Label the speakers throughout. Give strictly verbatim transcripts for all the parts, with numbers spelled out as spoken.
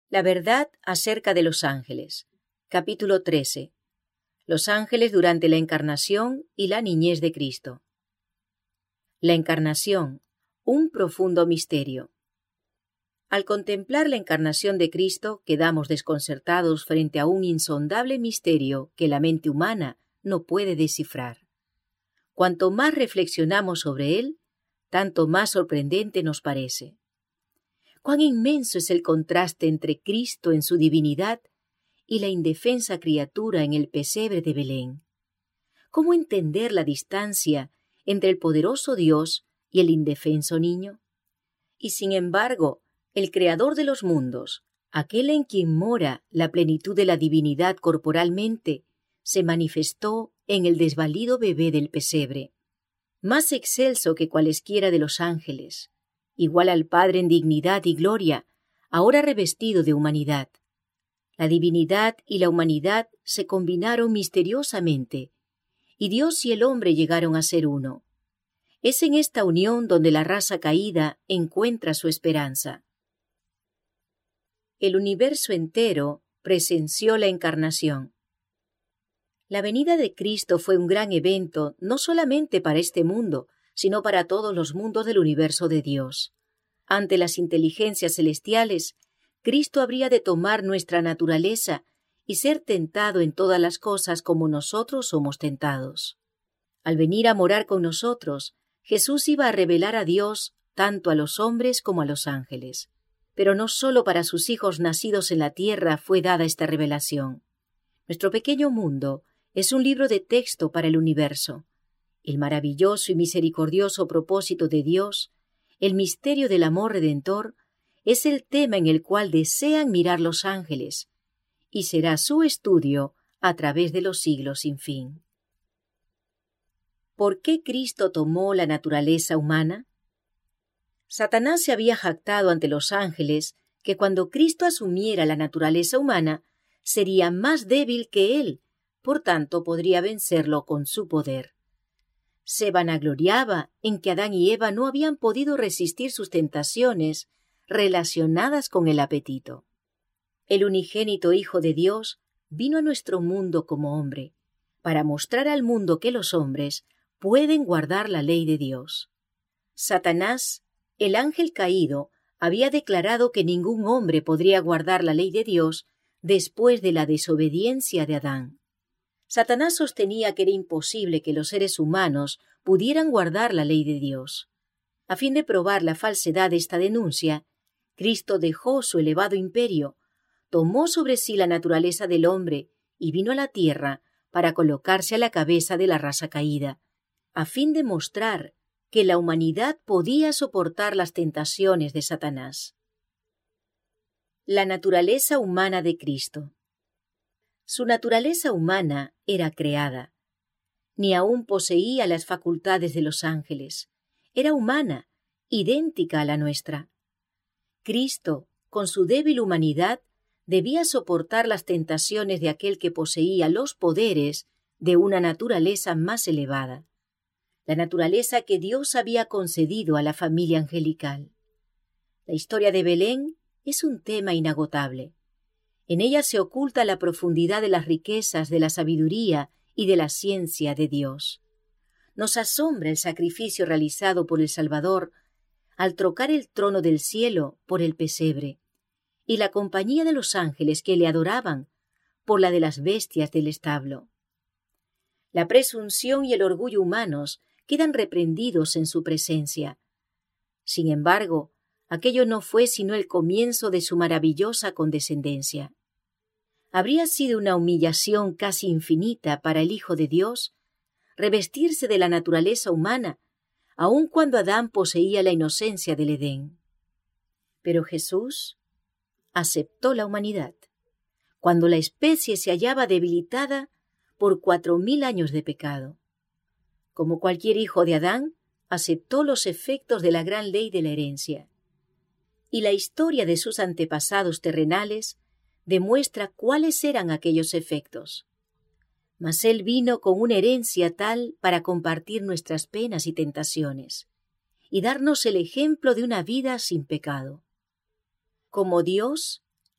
Speaker 1: La verdad acerca de los ángeles. Capítulo trece. Los ángeles durante la encarnación y la niñez de Cristo. La encarnación, un profundo misterio. Al contemplar la encarnación de Cristo, quedamos desconcertados frente a un insondable misterio que la mente humana no puede descifrar. Cuanto más reflexionamos sobre él, tanto más sorprendente nos parece. Cuán inmenso es el contraste entre Cristo en su divinidad y la indefensa criatura en el pesebre de Belén. ¿Cómo entender la distancia entre el poderoso Dios y el indefenso niño? Y sin embargo, el Creador de los mundos, aquel en quien mora la plenitud de la divinidad corporalmente, se manifestó en el desvalido bebé del pesebre, más excelso que cualesquiera de los ángeles, igual al Padre en dignidad y gloria, ahora revestido de humanidad. La divinidad y la humanidad se combinaron misteriosamente, y Dios y el hombre llegaron a ser uno. Es en esta unión donde la raza caída encuentra su esperanza. El universo entero presenció la encarnación. La venida de Cristo fue un gran evento no solamente para este mundo, sino para todos los mundos del universo de Dios. Ante las inteligencias celestiales, Cristo habría de tomar nuestra naturaleza y ser tentado en todas las cosas como nosotros somos tentados. Al venir a morar con nosotros, Jesús iba a revelar a Dios tanto a los hombres como a los ángeles. Pero no solo para sus hijos nacidos en la tierra fue dada esta revelación. Nuestro pequeño mundo es un libro de texto para el universo. El maravilloso y misericordioso propósito de Dios, el misterio del amor redentor, es el tema en el cual desean mirar los ángeles, y será su estudio a través de los siglos sin fin. ¿Por qué Cristo tomó la naturaleza humana? Satanás se había jactado ante los ángeles que cuando Cristo asumiera la naturaleza humana, sería más débil que él, por tanto podría vencerlo con su poder. Se vanagloriaba en que Adán y Eva no habían podido resistir sus tentaciones relacionadas con el apetito. El unigénito Hijo de Dios vino a nuestro mundo como hombre, para mostrar al mundo que los hombres pueden guardar la ley de Dios. Satanás, el ángel caído, había declarado que ningún hombre podría guardar la ley de Dios después de la desobediencia de Adán. Satanás sostenía que era imposible que los seres humanos pudieran guardar la ley de Dios. A fin de probar la falsedad de esta denuncia, Cristo dejó su elevado imperio, tomó sobre sí la naturaleza del hombre y vino a la tierra para colocarse a la cabeza de la raza caída, a fin de mostrar que la humanidad podía soportar las tentaciones de Satanás. La naturaleza humana de Cristo. Su naturaleza humana era creada. Ni aún poseía las facultades de los ángeles. Era humana, idéntica a la nuestra. Cristo, con su débil humanidad, debía soportar las tentaciones de aquel que poseía los poderes de una naturaleza más elevada, la naturaleza que Dios había concedido a la familia angelical. La historia de Belén es un tema inagotable. En ella se oculta la profundidad de las riquezas de la sabiduría y de la ciencia de Dios. Nos asombra el sacrificio realizado por el Salvador al trocar el trono del cielo por el pesebre, y la compañía de los ángeles que le adoraban por la de las bestias del establo. La presunción y el orgullo humanos quedan reprendidos en su presencia. Sin embargo, aquello no fue sino el comienzo de su maravillosa condescendencia. Habría sido una humillación casi infinita para el Hijo de Dios revestirse de la naturaleza humana, aun cuando Adán poseía la inocencia del Edén. Pero Jesús aceptó la humanidad, cuando la especie se hallaba debilitada por cuatro mil años de pecado. Como cualquier hijo de Adán, aceptó los efectos de la gran ley de la herencia. Y la historia de sus antepasados terrenales demuestra cuáles eran aquellos efectos. Mas él vino con una herencia tal para compartir nuestras penas y tentaciones, y darnos el ejemplo de una vida sin pecado. Como Dios,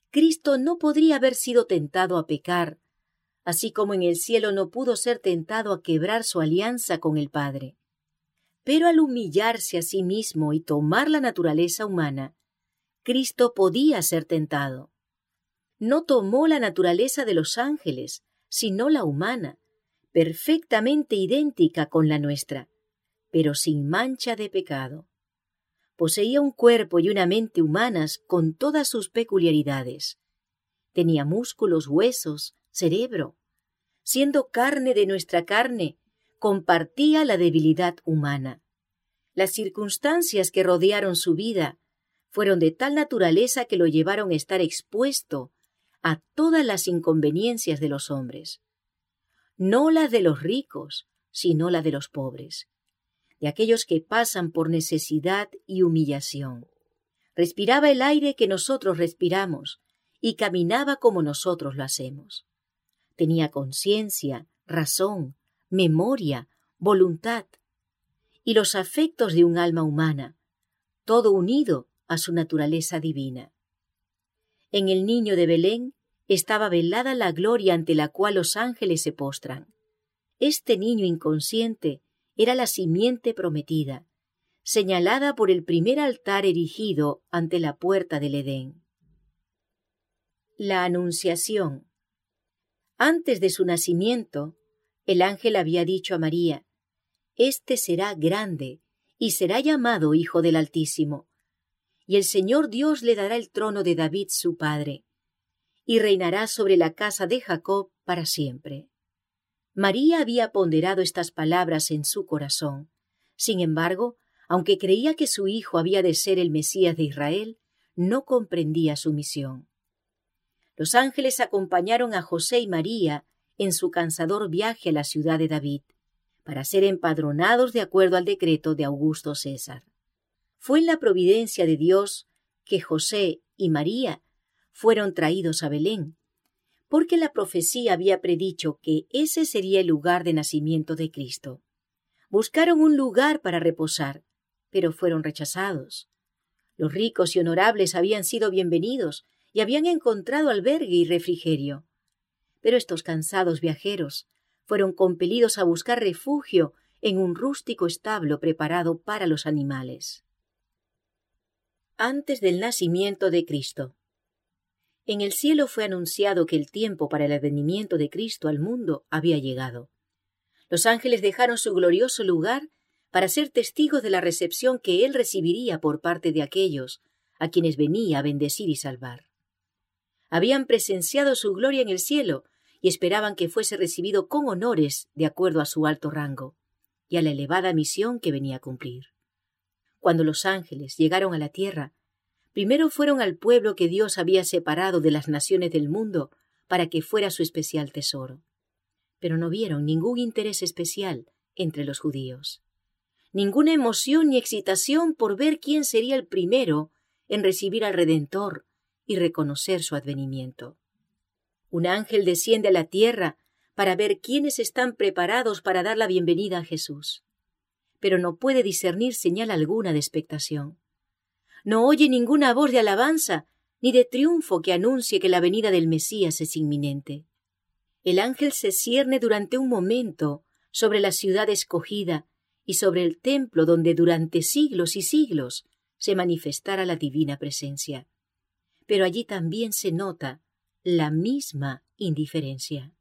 Speaker 1: Cristo no podría haber sido tentado a pecar, así como en el cielo no pudo ser tentado a quebrar su alianza con el Padre. Pero al humillarse a sí mismo y tomar la naturaleza humana, Cristo podía ser tentado. No tomó la naturaleza de los ángeles, sino la humana, perfectamente idéntica con la nuestra, pero sin mancha de pecado. Poseía un cuerpo y una mente humanas con todas sus peculiaridades. Tenía músculos, huesos, cerebro. Siendo carne de nuestra carne, compartía la debilidad humana. Las circunstancias que rodearon su vida fueron de tal naturaleza que lo llevaron a estar expuesto a todas las inconveniencias de los hombres. No las de los ricos, sino la de los pobres, de aquellos que pasan por necesidad y humillación. Respiraba el aire que nosotros respiramos y caminaba como nosotros lo hacemos. Tenía conciencia, razón, memoria, voluntad y los afectos de un alma humana, todo unido a su naturaleza divina. En el niño de Belén estaba velada la gloria ante la cual los ángeles se postran. Este niño inconsciente era la simiente prometida, señalada por el primer altar erigido ante la puerta del Edén. La Anunciación. Antes de su nacimiento, el ángel había dicho a María: «Este será grande y será llamado Hijo del Altísimo, y el Señor Dios le dará el trono de David su padre, y reinará sobre la casa de Jacob para siempre». María había ponderado estas palabras en su corazón. Sin embargo, aunque creía que su hijo había de ser el Mesías de Israel, no comprendía su misión. Los ángeles acompañaron a José y María en su cansador viaje a la ciudad de David, para ser empadronados de acuerdo al decreto de Augusto César. Fue en la providencia de Dios que José y María fueron traídos a Belén, porque la profecía había predicho que ese sería el lugar de nacimiento de Cristo. Buscaron un lugar para reposar, pero fueron rechazados. Los ricos y honorables habían sido bienvenidos y habían encontrado albergue y refrigerio. Pero estos cansados viajeros fueron compelidos a buscar refugio en un rústico establo preparado para los animales. Antes del nacimiento de Cristo. En el cielo fue anunciado que el tiempo para el advenimiento de Cristo al mundo había llegado. Los ángeles dejaron su glorioso lugar para ser testigos de la recepción que él recibiría por parte de aquellos a quienes venía a bendecir y salvar. Habían presenciado su gloria en el cielo y esperaban que fuese recibido con honores de acuerdo a su alto rango y a la elevada misión que venía a cumplir. Cuando los ángeles llegaron a la tierra, primero fueron al pueblo que Dios había separado de las naciones del mundo para que fuera su especial tesoro. Pero no vieron ningún interés especial entre los judíos, ninguna emoción ni excitación por ver quién sería el primero en recibir al Redentor y reconocer su advenimiento. Un ángel desciende a la tierra para ver quiénes están preparados para dar la bienvenida a Jesús, pero no puede discernir señal alguna de expectación. No oye ninguna voz de alabanza ni de triunfo que anuncie que la venida del Mesías es inminente. El ángel se cierne durante un momento sobre la ciudad escogida y sobre el templo donde durante siglos y siglos se manifestara la divina presencia. Pero allí también se nota la misma indiferencia.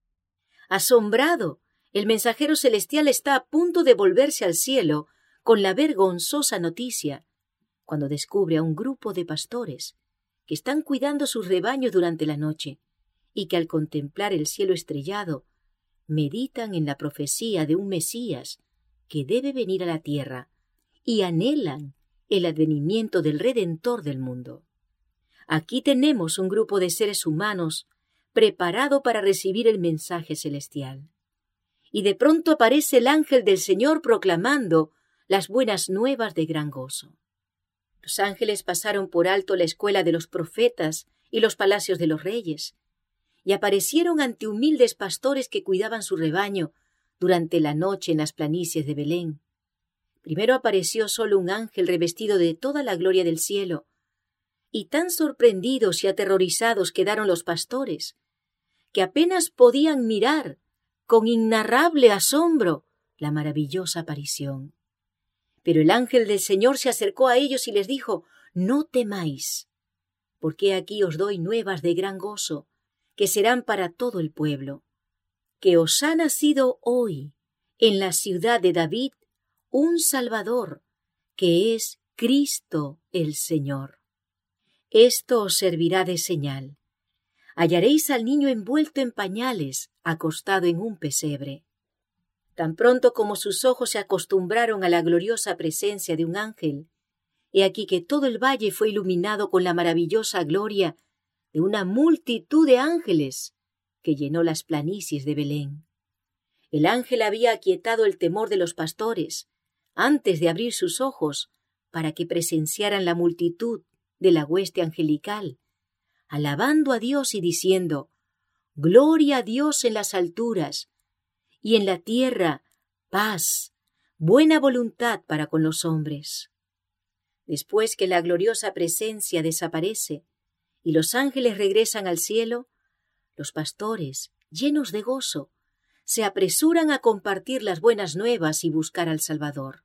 Speaker 1: Asombrado, el mensajero celestial está a punto de volverse al cielo con la vergonzosa noticia, cuando descubre a un grupo de pastores que están cuidando sus rebaños durante la noche y que al contemplar el cielo estrellado meditan en la profecía de un Mesías que debe venir a la tierra y anhelan el advenimiento del Redentor del mundo. Aquí tenemos un grupo de seres humanos preparado para recibir el mensaje celestial. Y de pronto aparece el ángel del Señor proclamando las buenas nuevas de gran gozo. Los ángeles pasaron por alto la escuela de los profetas y los palacios de los reyes, y aparecieron ante humildes pastores que cuidaban su rebaño durante la noche en las planicies de Belén. Primero apareció solo un ángel revestido de toda la gloria del cielo, Y tan sorprendidos y aterrorizados quedaron los pastores, que apenas podían mirar con innarrable asombro la maravillosa aparición. Pero el ángel del Señor se acercó a ellos y les dijo: «No temáis, porque aquí os doy nuevas de gran gozo, que serán para todo el pueblo, que os ha nacido hoy en la ciudad de David un Salvador, que es Cristo el Señor. Esto os servirá de señal. Hallaréis al niño envuelto en pañales, acostado en un pesebre». Tan pronto como sus ojos se acostumbraron a la gloriosa presencia de un ángel, he aquí que todo el valle fue iluminado con la maravillosa gloria de una multitud de ángeles que llenó las planicies de Belén. El ángel había aquietado el temor de los pastores antes de abrir sus ojos para que presenciaran la multitud de la hueste angelical, alabando a Dios y diciendo: «Gloria a Dios en las alturas, y en la tierra paz, buena voluntad para con los hombres». Después que la gloriosa presencia desaparece y los ángeles regresan al cielo, los pastores, llenos de gozo, se apresuran a compartir las buenas nuevas y buscar al Salvador.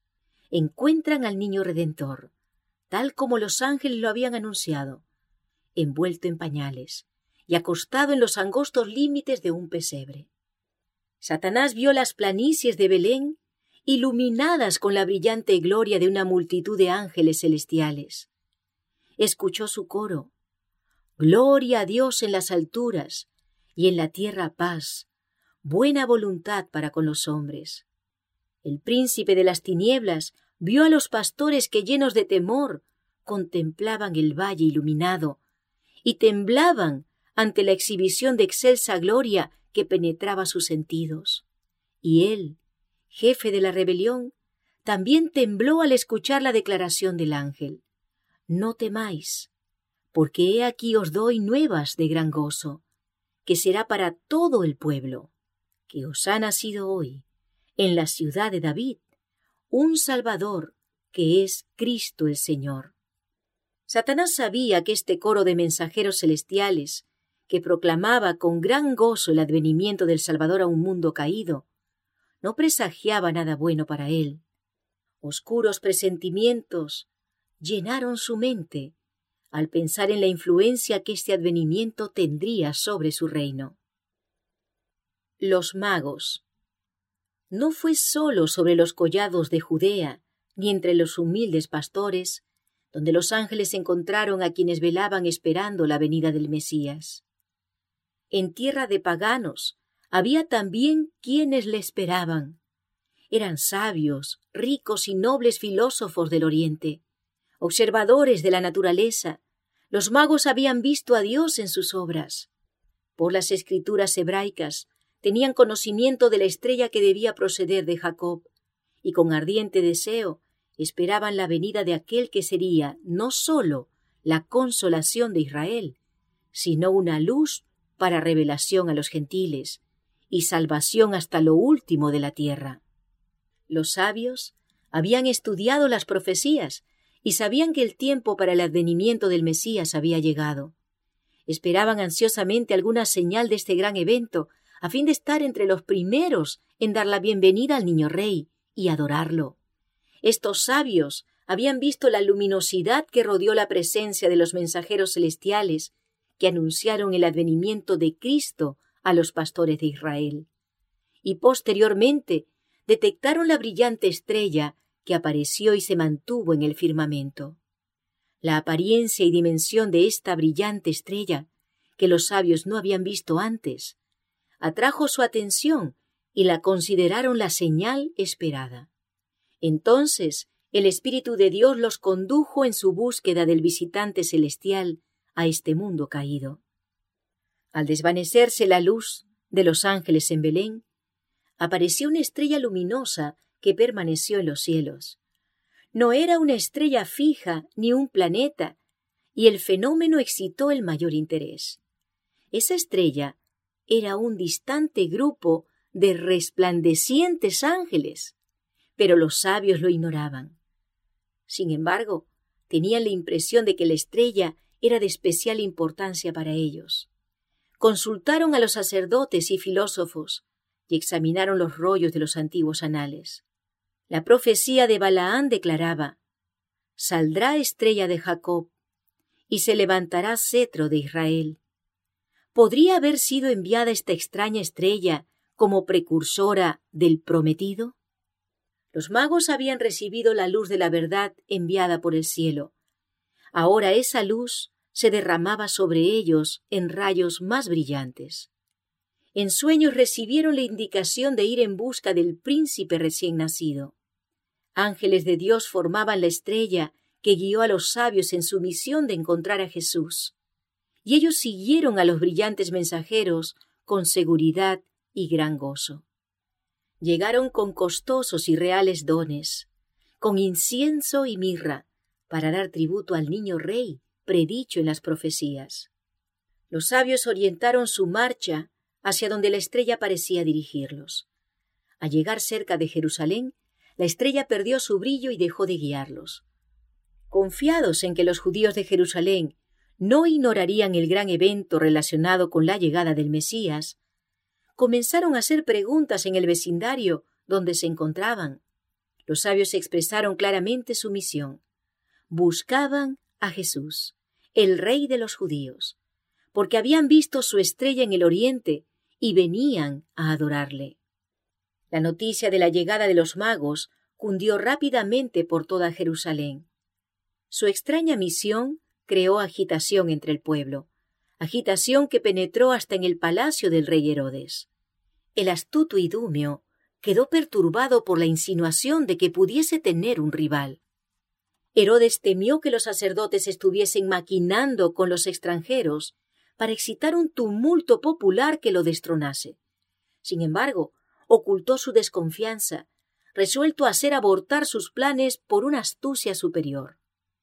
Speaker 1: Encuentran al niño Redentor, tal como los ángeles lo habían anunciado, envuelto en pañales y acostado en los angostos límites de un pesebre. Satanás vio las planicies de Belén iluminadas con la brillante gloria de una multitud de ángeles celestiales. Escuchó su coro: «Gloria a Dios en las alturas, y en la tierra paz, buena voluntad para con los hombres». El príncipe de las tinieblas vio a los pastores que, llenos de temor, contemplaban el valle iluminado y temblaban ante la exhibición de excelsa gloria que penetraba sus sentidos. Y él, jefe de la rebelión, también tembló al escuchar la declaración del ángel: «No temáis, porque he aquí os doy nuevas de gran gozo, que será para todo el pueblo, que os ha nacido hoy, en la ciudad de David, un Salvador, que es Cristo el Señor». Satanás sabía que este coro de mensajeros celestiales, que proclamaba con gran gozo el advenimiento del Salvador a un mundo caído, no presagiaba nada bueno para él. Oscuros presentimientos llenaron su mente al pensar en la influencia que este advenimiento tendría sobre su reino. Los magos. No fue solo sobre los collados de Judea, ni entre los humildes pastores, donde los ángeles encontraron a quienes velaban esperando la venida del Mesías. En tierra de paganos había también quienes le esperaban. Eran sabios, ricos y nobles filósofos del Oriente, observadores de la naturaleza. Los magos habían visto a Dios en sus obras. Por las escrituras hebraicas tenían conocimiento de la estrella que debía proceder de Jacob, y con ardiente deseo esperaban la venida de aquel que sería no sólo la consolación de Israel, sino una luz para revelación a los gentiles y salvación hasta lo último de la tierra. Los sabios habían estudiado las profecías y sabían que el tiempo para el advenimiento del Mesías había llegado. Esperaban ansiosamente alguna señal de este gran evento, a fin de estar entre los primeros en dar la bienvenida al niño rey y adorarlo. Estos sabios habían visto la luminosidad que rodeó la presencia de los mensajeros celestiales que anunciaron el advenimiento de Cristo a los pastores de Israel. Y posteriormente detectaron la brillante estrella que apareció y se mantuvo en el firmamento. La apariencia y dimensión de esta brillante estrella, que los sabios no habían visto antes, atrajo su atención y la consideraron la señal esperada. Entonces el Espíritu de Dios los condujo en su búsqueda del visitante celestial a este mundo caído. Al desvanecerse la luz de los ángeles en Belén, apareció una estrella luminosa que permaneció en los cielos. No era una estrella fija ni un planeta, y el fenómeno excitó el mayor interés. Esa estrella era un distante grupo de resplandecientes ángeles, pero los sabios lo ignoraban. Sin embargo, Tenían la impresión de que la estrella era de especial importancia para ellos. Consultaron a los sacerdotes y filósofos y examinaron los rollos de los antiguos anales. La profecía de Balaán declaraba: «Saldrá estrella de Jacob, y se levantará cetro de Israel». ¿Podría haber sido enviada esta extraña estrella como precursora del prometido? Los magos habían recibido la luz de la verdad enviada por el cielo. Ahora esa luz se derramaba sobre ellos en rayos más brillantes. En sueños recibieron la indicación de ir en busca del príncipe recién nacido. Ángeles de Dios formaban la estrella que guió a los sabios en su misión de encontrar a Jesús. Y ellos siguieron a los brillantes mensajeros con seguridad y gran gozo. Llegaron con costosos y reales dones, con incienso y mirra, para dar tributo al niño rey predicho en las profecías. Los sabios orientaron su marcha hacia donde la estrella parecía dirigirlos. Al llegar cerca de Jerusalén, la estrella perdió su brillo y dejó de guiarlos. Confiados en que los judíos de Jerusalén no ignorarían el gran evento relacionado con la llegada del Mesías, comenzaron a hacer preguntas en el vecindario donde se encontraban. Los sabios expresaron claramente su misión. Buscaban a Jesús, el Rey de los judíos, porque habían visto su estrella en el oriente y venían a adorarle. La noticia de la llegada de los magos cundió rápidamente por toda Jerusalén. Su extraña misión creó agitación entre el pueblo, agitación que penetró hasta en el palacio del rey Herodes. El astuto Idumeo quedó perturbado por la insinuación de que pudiese tener un rival. Herodes temió que los sacerdotes estuviesen maquinando con los extranjeros para excitar un tumulto popular que lo destronase. Sin embargo, ocultó su desconfianza, resuelto a hacer abortar sus planes por una astucia superior.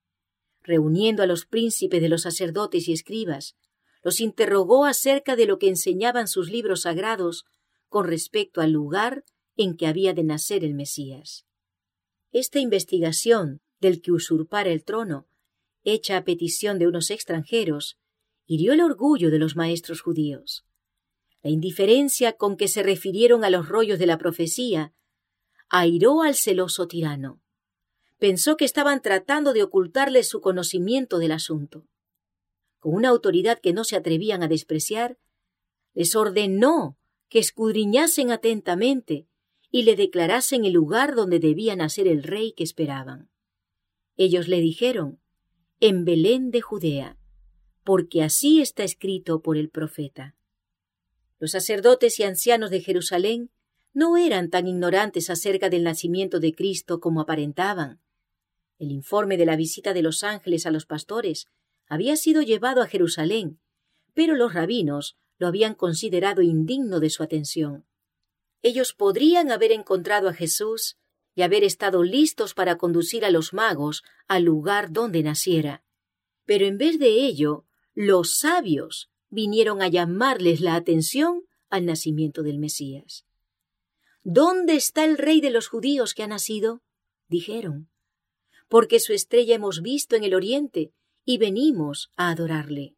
Speaker 1: Reuniendo a los príncipes de los sacerdotes y escribas, los interrogó acerca de lo que enseñaban sus libros sagrados con respecto al lugar en que había de nacer el Mesías. Esta investigación del que usurpara el trono, hecha a petición de unos extranjeros, hirió el orgullo de los maestros judíos. La indiferencia con que se refirieron a los rollos de la profecía airó al celoso tirano. Pensó que estaban tratando de ocultarle su conocimiento del asunto. Con una autoridad que no se atrevían a despreciar, les ordenó que escudriñasen atentamente y le declarasen el lugar donde debía nacer el rey que esperaban. Ellos le dijeron: «En Belén de Judea, porque así está escrito por el profeta». Los sacerdotes y ancianos de Jerusalén no eran tan ignorantes acerca del nacimiento de Cristo como aparentaban. El informe de la visita de los ángeles a los pastores había sido llevado a Jerusalén, pero los rabinos lo habían considerado indigno de su atención. Ellos podrían haber encontrado a Jesús y haber estado listos para conducir a los magos al lugar donde naciera. Pero en vez de ello, los sabios vinieron a llamarles la atención al nacimiento del Mesías. «¿Dónde está el rey de los judíos que ha nacido?», dijeron. «Porque su estrella hemos visto en el oriente y venimos a adorarle».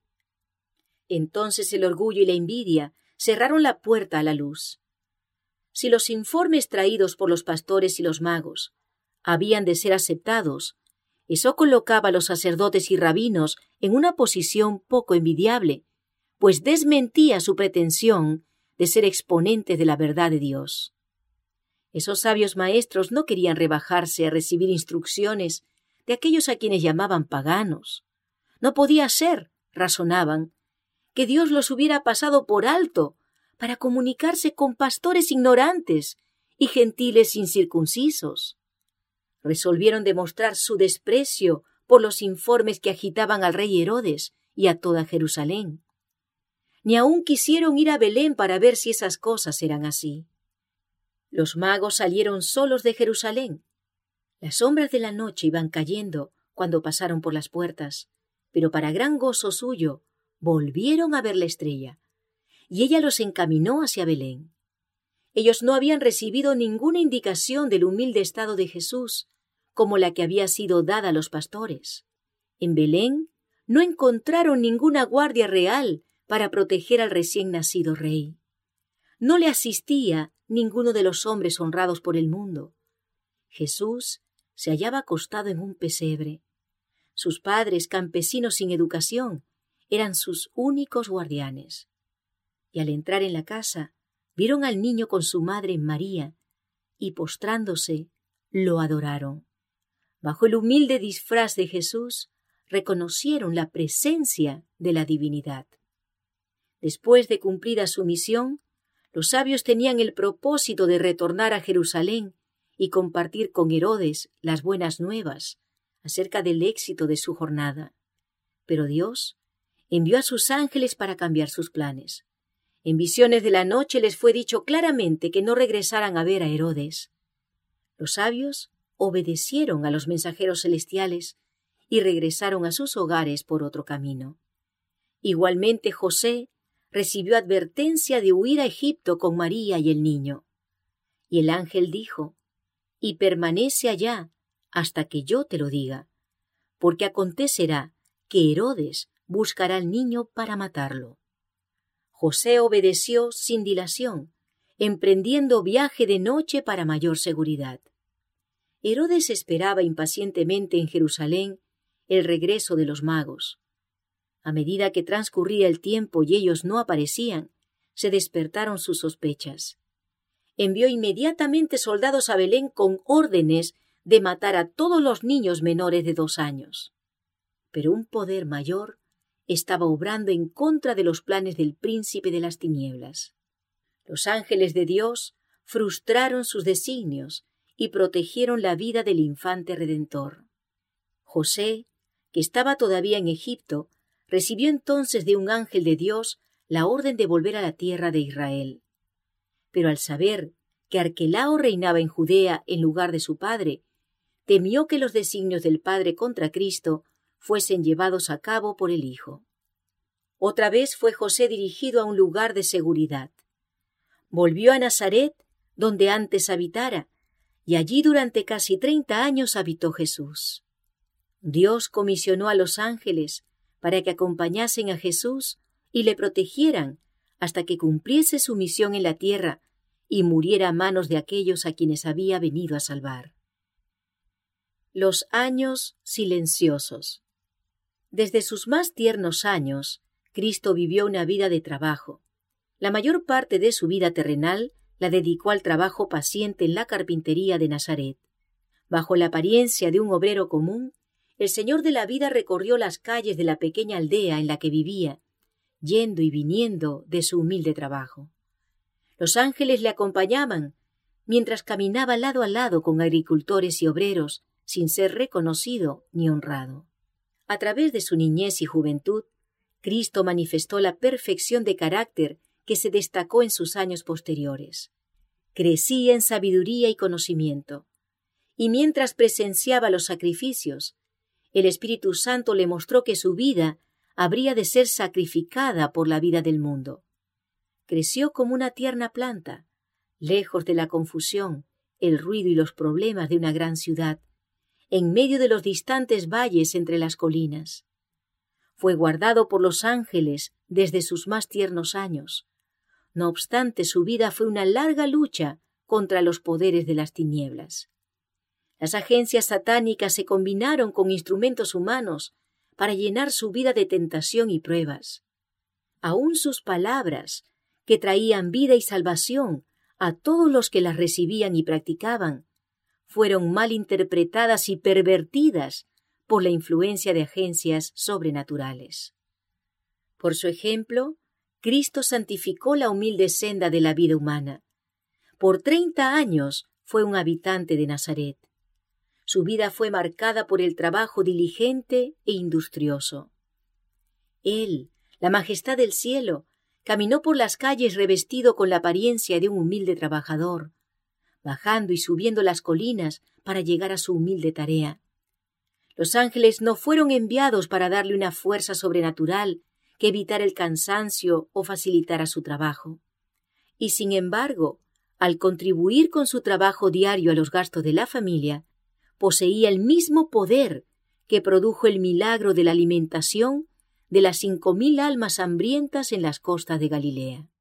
Speaker 1: Entonces el orgullo y la envidia cerraron la puerta a la luz. Si los informes traídos por los pastores y los magos habían de ser aceptados, eso colocaba a los sacerdotes y rabinos en una posición poco envidiable, pues desmentía su pretensión de ser exponentes de la verdad de Dios. Esos sabios maestros no querían rebajarse a recibir instrucciones de aquellos a quienes llamaban paganos. No podía ser, razonaban, que Dios los hubiera pasado por alto para comunicarse con pastores ignorantes y gentiles incircuncisos. Resolvieron demostrar su desprecio por los informes que agitaban al rey Herodes y a toda Jerusalén. Ni aun quisieron ir a Belén para ver si esas cosas eran así. Los magos salieron solos de Jerusalén. Las sombras de la noche iban cayendo cuando pasaron por las puertas, pero para gran gozo suyo volvieron a ver la estrella, y ella los encaminó hacia Belén. Ellos no habían recibido ninguna indicación del humilde estado de Jesús, como la que había sido dada a los pastores. En Belén no encontraron ninguna guardia real para proteger al recién nacido rey. No le asistía ninguno de los hombres honrados por el mundo. Jesús se hallaba acostado en un pesebre. Sus padres, campesinos sin educación, eran sus únicos guardianes. Y al entrar en la casa, vieron al niño con su madre María, y postrándose, lo adoraron. Bajo el humilde disfraz de Jesús, reconocieron la presencia de la divinidad. Después de cumplida su misión, los sabios tenían el propósito de retornar a Jerusalén y compartir con Herodes las buenas nuevas acerca del éxito de su jornada. Pero Dios envió a sus ángeles para cambiar sus planes. En visiones de la noche les fue dicho claramente que no regresaran a ver a Herodes. Los sabios obedecieron a los mensajeros celestiales y regresaron a sus hogares por otro camino. Igualmente José recibió advertencia de huir a Egipto con María y el niño. Y el ángel dijo: «Y permanece allá hasta que yo te lo diga, porque acontecerá que Herodes buscará al niño para matarlo». José obedeció sin dilación, emprendiendo viaje de noche para mayor seguridad. Herodes esperaba impacientemente en Jerusalén el regreso de los magos. A medida que transcurría el tiempo y ellos no aparecían, se despertaron sus sospechas. Envió inmediatamente soldados a Belén con órdenes de matar a todos los niños menores de dos años. Pero un poder mayor estaba obrando en contra de los planes del príncipe de las tinieblas. Los ángeles de Dios frustraron sus designios y protegieron la vida del infante redentor. José, que estaba todavía en Egipto, recibió entonces de un ángel de Dios la orden de volver a la tierra de Israel. Pero al saber que Arquelao reinaba en Judea en lugar de su padre, temió que los designios del Padre contra Cristo fuesen llevados a cabo por el Hijo. Otra vez fue José dirigido a un lugar de seguridad. Volvió a Nazaret, donde antes habitara, y allí durante casi treinta años habitó Jesús. Dios comisionó a los ángeles para que acompañasen a Jesús y le protegieran hasta que cumpliese su misión en la tierra y muriera a manos de aquellos a quienes había venido a salvar. Los años silenciosos. Desde sus más tiernos años, Cristo vivió una vida de trabajo. La mayor parte de su vida terrenal la dedicó al trabajo paciente en la carpintería de Nazaret. Bajo la apariencia de un obrero común, el Señor de la vida recorrió las calles de la pequeña aldea en la que vivía, yendo y viniendo de su humilde trabajo. Los ángeles le acompañaban, mientras caminaba lado a lado con agricultores y obreros, sin ser reconocido ni honrado. A través de su niñez y juventud, Cristo manifestó la perfección de carácter que se destacó en sus años posteriores. Crecía en sabiduría y conocimiento, y mientras presenciaba los sacrificios, el Espíritu Santo le mostró que su vida habría de ser sacrificada por la vida del mundo. Creció como una tierna planta, lejos de la confusión, el ruido y los problemas de una gran ciudad, en medio de los distantes valles entre las colinas. Fue guardado por los ángeles desde sus más tiernos años. No obstante, su vida fue una larga lucha contra los poderes de las tinieblas. Las agencias satánicas se combinaron con instrumentos humanos para llenar su vida de tentación y pruebas. Aún sus palabras, que traían vida y salvación a todos los que las recibían y practicaban, fueron mal interpretadas y pervertidas por la influencia de agencias sobrenaturales. Por su ejemplo, Cristo santificó la humilde senda de la vida humana. Por treinta años fue un habitante de Nazaret. Su vida fue marcada por el trabajo diligente e industrioso. Él, la majestad del cielo, caminó por las calles revestido con la apariencia de un humilde trabajador, bajando y subiendo las colinas para llegar a su humilde tarea. Los ángeles no fueron enviados para darle una fuerza sobrenatural que evitara el cansancio o facilitara su trabajo. Y sin embargo, al contribuir con su trabajo diario a los gastos de la familia, poseía el mismo poder que produjo el milagro de la alimentación de las cinco mil almas hambrientas en las costas de Galilea.